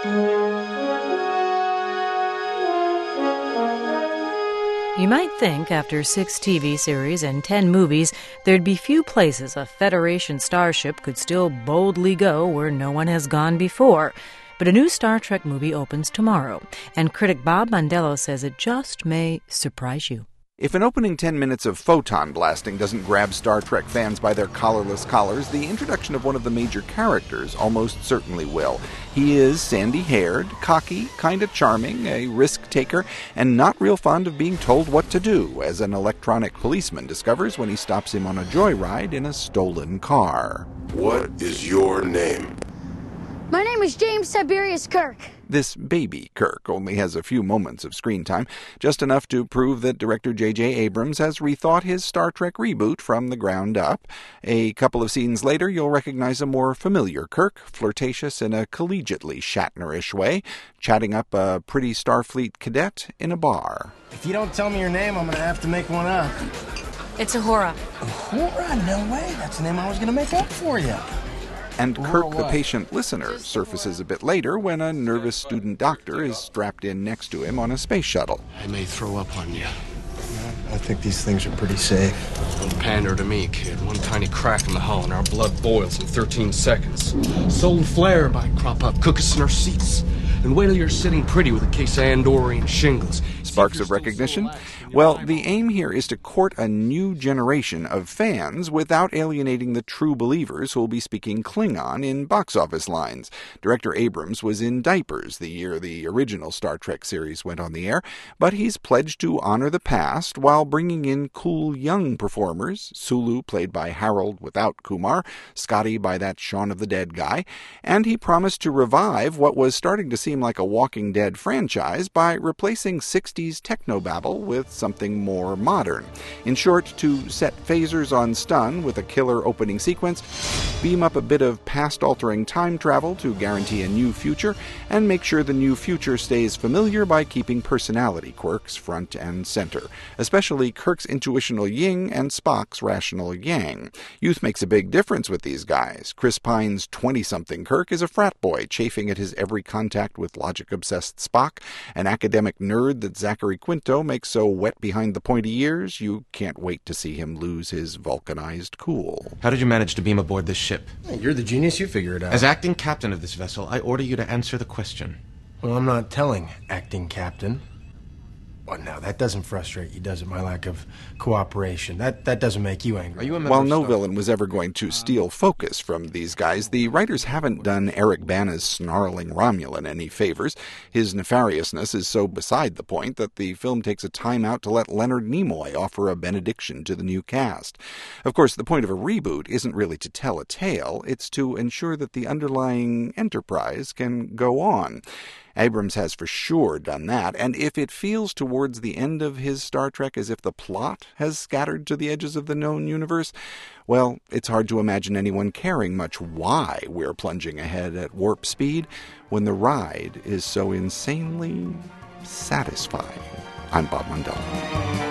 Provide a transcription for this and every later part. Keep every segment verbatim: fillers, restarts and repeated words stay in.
You might think after six T V series and ten movies, there'd be few places a Federation starship could still boldly go where no one has gone before. But a new Star Trek movie opens tomorrow, and critic Bob Mondello says it just may surprise you. If an opening ten minutes of photon blasting doesn't grab Star Trek fans by their collarless collars, the introduction of one of the major characters almost certainly will. He is sandy-haired, cocky, kinda charming, a risk-taker, and not real fond of being told what to do, as an electronic policeman discovers when he stops him on a joyride in a stolen car. What is your name? My name is James Tiberius Kirk. This baby Kirk only has a few moments of screen time, just enough to prove that director J J Abrams has rethought his Star Trek reboot from the ground up. A couple of scenes later, you'll recognize a more familiar Kirk, flirtatious in a collegiately Shatner-ish way, chatting up a pretty Starfleet cadet in a bar. If you don't tell me your name, I'm going to have to make one up. It's Uhura. Uhura? No way. That's the name I was going to make up for you. And Kirk the patient listener surfaces a bit later when a nervous student doctor is strapped in next to him on a space shuttle. I may throw up on you. I think these things are pretty safe. Don't pander to me, kid. One tiny crack in the hull and our blood boils in thirteen seconds. Solar flare might crop up, cook us in our seats. And wait till you're sitting pretty with a case of Andorian shingles. Sparks of recognition? Well, the aim here is to court a new generation of fans without alienating the true believers who will be speaking Klingon in box office lines. Director Abrams was in diapers the year the original Star Trek series went on the air, but he's pledged to honor the past while bringing in cool young performers, Sulu played by Harold without Kumar, Scotty by that Shaun of the Dead guy, and he promised to revive what was starting to seem like a Walking Dead franchise by replacing sixties technobabble with something more modern. In short, to set phasers on stun with a killer opening sequence, beam up a bit of past-altering time travel to guarantee a new future, and make sure the new future stays familiar by keeping personality quirks front and center, especially Kirk's intuitional yin and Spock's rational yang. Youth makes a big difference with these guys. Chris Pine's twenty-something Kirk is a frat boy chafing at his every contact with logic-obsessed Spock, an academic nerd that Zachary Quinto makes so wet behind the pointy ears you can't wait to see him lose his vulcanized cool. How did you manage to beam aboard this ship? Hey, you're the genius, you figure it out. As acting captain of this vessel, I order you to answer the question. Well, I'm not telling, acting captain. Well, no, that doesn't frustrate you, does it? My lack of cooperation. That that doesn't make you angry. Are you a member While of no Star- villain was ever going to steal focus from these guys, the writers haven't done Eric Bana's snarling Romulan any favors. His nefariousness is so beside the point that the film takes a time out to let Leonard Nimoy offer a benediction to the new cast. Of course, the point of a reboot isn't really to tell a tale, it's to ensure that the underlying enterprise can go on. Abrams has for sure done that, and if it feels towards the end of his Star Trek as if the plot has scattered to the edges of the known universe, well, it's hard to imagine anyone caring much why we're plunging ahead at warp speed when the ride is so insanely satisfying. I'm Bob Mondello.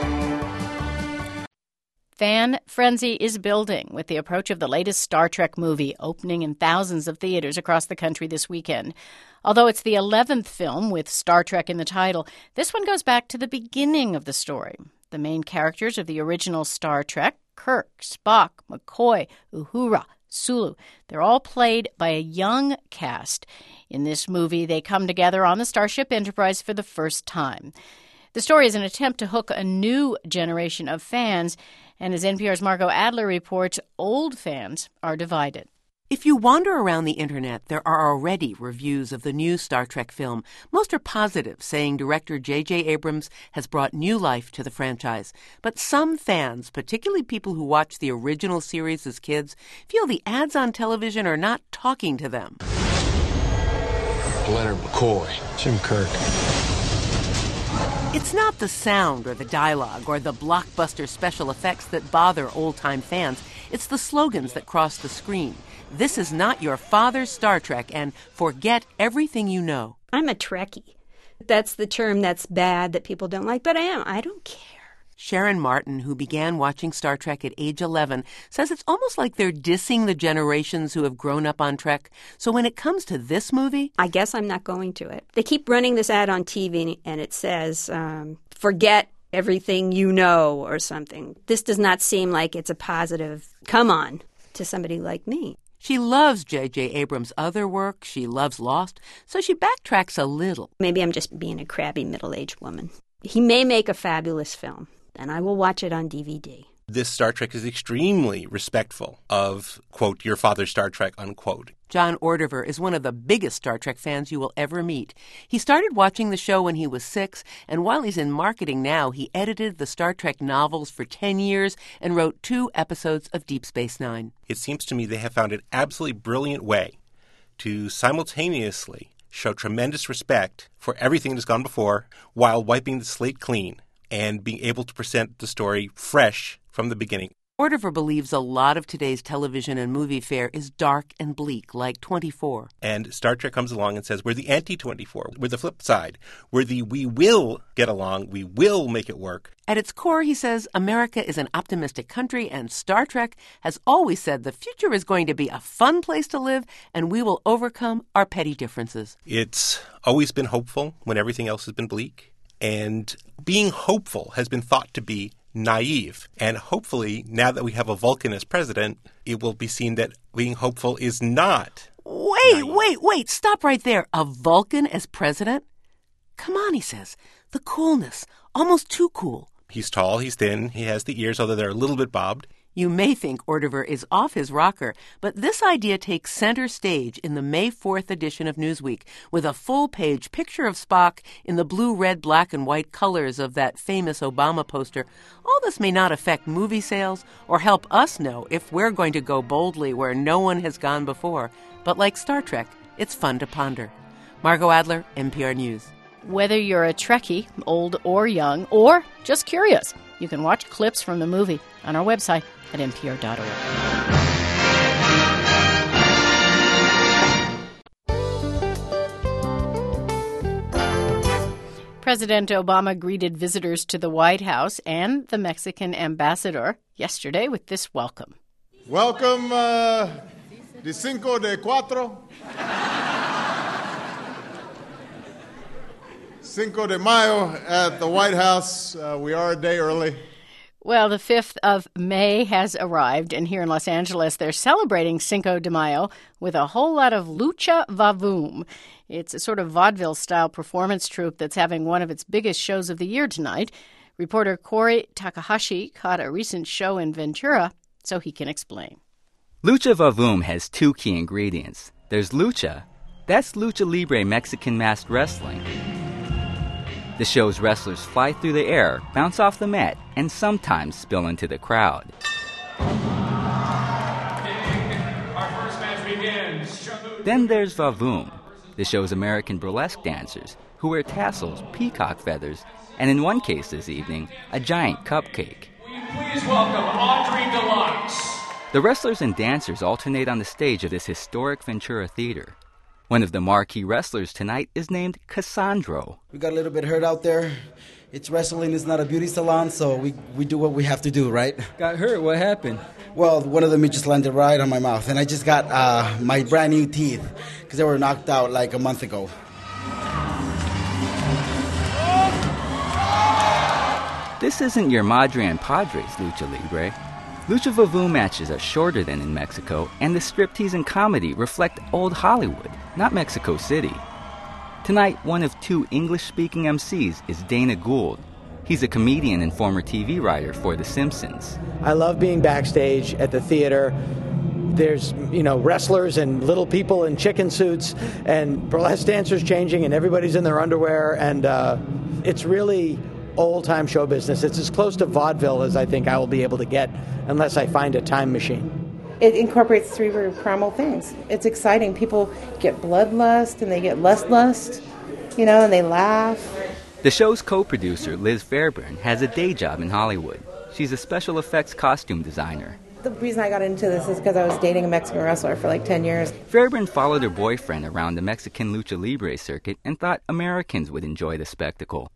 Fan frenzy is building with the approach of the latest Star Trek movie opening in thousands of theaters across the country this weekend. Although it's the eleventh film with Star Trek in the title, this one goes back to the beginning of the story. The main characters of the original Star Trek, Kirk, Spock, McCoy, Uhura, Sulu, they're all played by a young cast. In this movie, they come together on the Starship Enterprise for the first time. The story is an attempt to hook a new generation of fans, and as N P R's Margot Adler reports, old fans are divided. If you wander around the internet, there are already reviews of the new Star Trek film. Most are positive, saying director J J Abrams has brought new life to the franchise. But some fans, particularly people who watched the original series as kids, feel the ads on television are not talking to them. Leonard McCoy. Jim Kirk. It's not the sound or the dialogue or the blockbuster special effects that bother old-time fans. It's the slogans that cross the screen. This is not your father's Star Trek, and forget everything you know. I'm a Trekkie. That's the term that's bad, that people don't like, but I am. I don't care. Sharon Martin, who began watching Star Trek at age eleven, says it's almost like they're dissing the generations who have grown up on Trek. So when it comes to this movie, I guess I'm not going to it. They keep running this ad on T V, and it says, um, forget everything you know or something. This does not seem like it's a positive come on to somebody like me. She loves J J. Abrams' other work. She loves Lost, so she backtracks a little. Maybe I'm just being a crabby middle-aged woman. He may make a fabulous film, and I will watch it on D V D. This Star Trek is extremely respectful of, quote, your father's Star Trek, unquote. John Ordover is one of the biggest Star Trek fans you will ever meet. He started watching the show when he was six, and while he's in marketing now, he edited the Star Trek novels for ten years and wrote two episodes of Deep Space Nine. It seems to me they have found an absolutely brilliant way to simultaneously show tremendous respect for everything that's gone before while wiping the slate clean and being able to present the story fresh from the beginning. Ordover believes a lot of today's television and movie fare is dark and bleak, like twenty-four. And Star Trek comes along and says, we're the anti-twenty-four. We're the flip side. We're the we will get along. We will make it work. At its core, he says, America is an optimistic country, and Star Trek has always said the future is going to be a fun place to live, and we will overcome our petty differences. It's always been hopeful when everything else has been bleak. And being hopeful has been thought to be naive. And hopefully, now that we have a Vulcan as president, it will be seen that being hopeful is not. Wait, naive. wait, wait. Stop right there. A Vulcan as president? Come on, he says. The coolness. Almost too cool. He's tall, he's thin, he has the ears, although they're a little bit bobbed. You may think Ordover is off his rocker, but this idea takes center stage in the May fourth edition of Newsweek with a full-page picture of Spock in the blue, red, black, and white colors of that famous Obama poster. All this may not affect movie sales or help us know if we're going to go boldly where no one has gone before. But like Star Trek, it's fun to ponder. Margot Adler, N P R News. Whether you're a Trekkie, old or young, or just curious, you can watch clips from the movie on our website at N P R dot org. President Obama greeted visitors to the White House and the Mexican ambassador yesterday with this welcome. Welcome, uh, de cinco de cuatro. Cinco de Mayo at the White House. Uh, we are a day early. Well, the fifth of May has arrived, and here in Los Angeles, they're celebrating Cinco de Mayo with a whole lot of Lucha Vavoom. It's a sort of vaudeville-style performance troupe that's having one of its biggest shows of the year tonight. Reporter Corey Takahashi caught a recent show in Ventura, so he can explain. Lucha Vavoom has two key ingredients. There's lucha. That's lucha libre Mexican masked wrestling. The show's wrestlers fly through the air, bounce off the mat, and sometimes spill into the crowd. Then there's Vavoom, the show's American burlesque dancers, who wear tassels, peacock feathers, and in one case this evening, a giant cupcake. Will you please welcome Audrey Deluxe? The wrestlers and dancers alternate on the stage of this historic Ventura theater. One of the marquee wrestlers tonight is named Cassandro. We got a little bit hurt out there. It's wrestling, it's not a beauty salon, so we, we do what we have to do, right? Got hurt? What happened? Well, one of them just landed right on my mouth, and I just got uh, my brand new teeth, because they were knocked out like a month ago. This isn't your Madre and Padres Lucha Libre. Lucha Vavoom matches are shorter than in Mexico, and the striptease and comedy reflect old Hollywood, not Mexico City. Tonight, one of two English-speaking M Cs is Dana Gould. He's a comedian and former T V writer for The Simpsons. I love being backstage at the theater. There's, you know, wrestlers and little people in chicken suits and burlesque dancers changing, and everybody's in their underwear, and uh, it's really old-time show business. It's as close to vaudeville as I think I will be able to get unless I find a time machine. It incorporates three very primal things. It's exciting. People get bloodlust and they get lust-lust, you know, and they laugh. The show's co-producer, Liz Fairburn, has a day job in Hollywood. She's a special effects costume designer. The reason I got into this is because I was dating a Mexican wrestler for like ten years. Fairburn followed her boyfriend around the Mexican Lucha Libre circuit and thought Americans would enjoy the spectacle.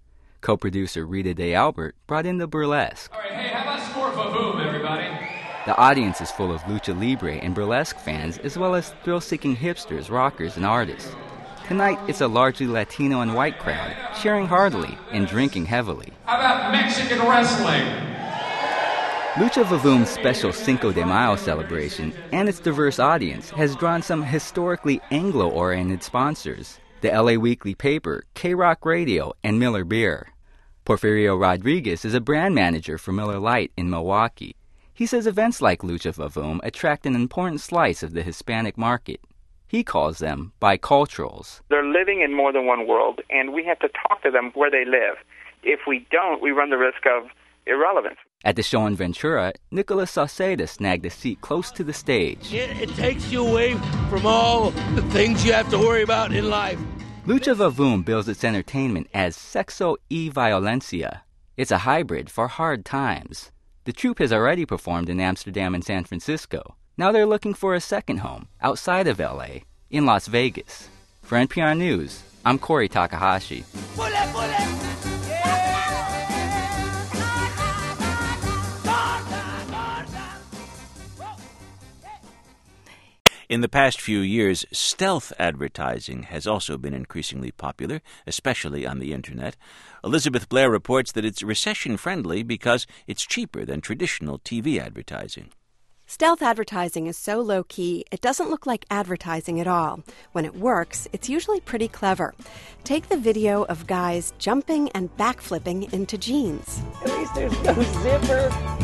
Co-producer Rita Day Albert brought in the burlesque. All right, hey, how about some more Vavoom, everybody? The audience is full of lucha libre and burlesque fans, as well as thrill-seeking hipsters, rockers, and artists. Tonight, it's a largely Latino and white crowd, cheering heartily and drinking heavily. How about Mexican wrestling? Lucha Vavoom's special Cinco de Mayo celebration and its diverse audience has drawn some historically Anglo-oriented sponsors, the L A Weekly Paper, K-Rock Radio, and Miller Beer. Porfirio Rodriguez is a brand manager for Miller Lite in Milwaukee. He says events like Lucha Vavoom attract an important slice of the Hispanic market. He calls them biculturals. They're living in more than one world, and we have to talk to them where they live. If we don't, we run the risk of irrelevance. At the show in Ventura, Nicolas Sauceda snagged a seat close to the stage. It, it takes you away from all the things you have to worry about in life. Lucha Vavoom bills its entertainment as Sexo y Violencia. It's a hybrid for hard times. The troupe has already performed in Amsterdam and San Francisco. Now they're looking for a second home outside of L A, in Las Vegas. For N P R News, I'm Corey Takahashi. In the past few years, stealth advertising has also been increasingly popular, especially on the Internet. Elizabeth Blair reports that it's recession-friendly because it's cheaper than traditional T V advertising. Stealth advertising is so low-key, it doesn't look like advertising at all. When it works, it's usually pretty clever. Take the video of guys jumping and backflipping into jeans. At least there's no zipper.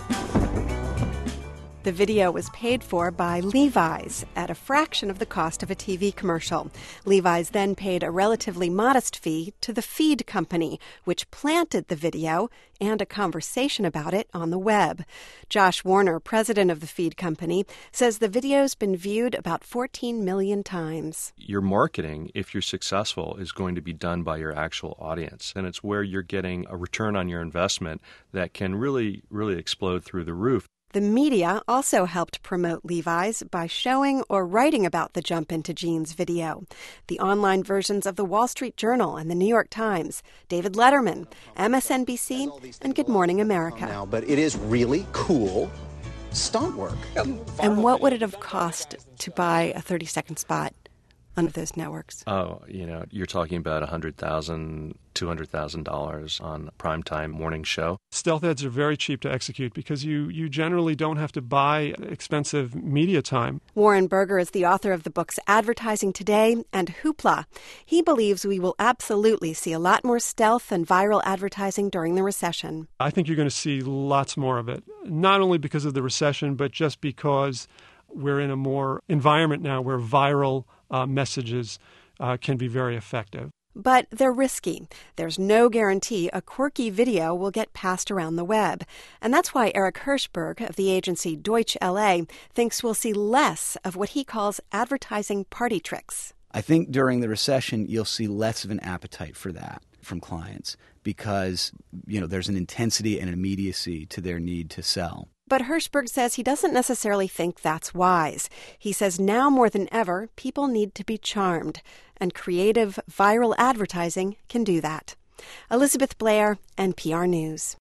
The video was paid for by Levi's at a fraction of the cost of a T V commercial. Levi's then paid a relatively modest fee to the feed company, which planted the video and a conversation about it on the web. Josh Warner, president of the feed company, says the video's been viewed about fourteen million times. Your marketing, if you're successful, is going to be done by your actual audience. And it's where you're getting a return on your investment that can really, really explode through the roof. The media also helped promote Levi's by showing or writing about the Jump Into Jeans video. The online versions of the Wall Street Journal and the New York Times, David Letterman, M S N B C, and Good Morning America. Now, but it is really cool stunt work. And what would it have cost to buy a thirty-second spot on those networks? Oh, you know, you're talking about one hundred thousand dollars, two hundred thousand dollars on a primetime morning show. Stealth ads are very cheap to execute because you, you generally don't have to buy expensive media time. Warren Berger is the author of the books Advertising Today and Hoopla. He believes we will absolutely see a lot more stealth and viral advertising during the recession. I think you're going to see lots more of it, not only because of the recession, but just because we're in a more environment now where viral uh, messages uh, can be very effective. But they're risky. There's no guarantee a quirky video will get passed around the web. And that's why Eric Hirschberg of the agency Deutsch L A thinks we'll see less of what he calls advertising party tricks. I think during the recession, you'll see less of an appetite for that from clients because, you know, there's an intensity and an immediacy to their need to sell. But Hirschberg says he doesn't necessarily think that's wise. He says now more than ever, people need to be charmed, and creative, viral advertising can do that. Elizabeth Blair, N P R News.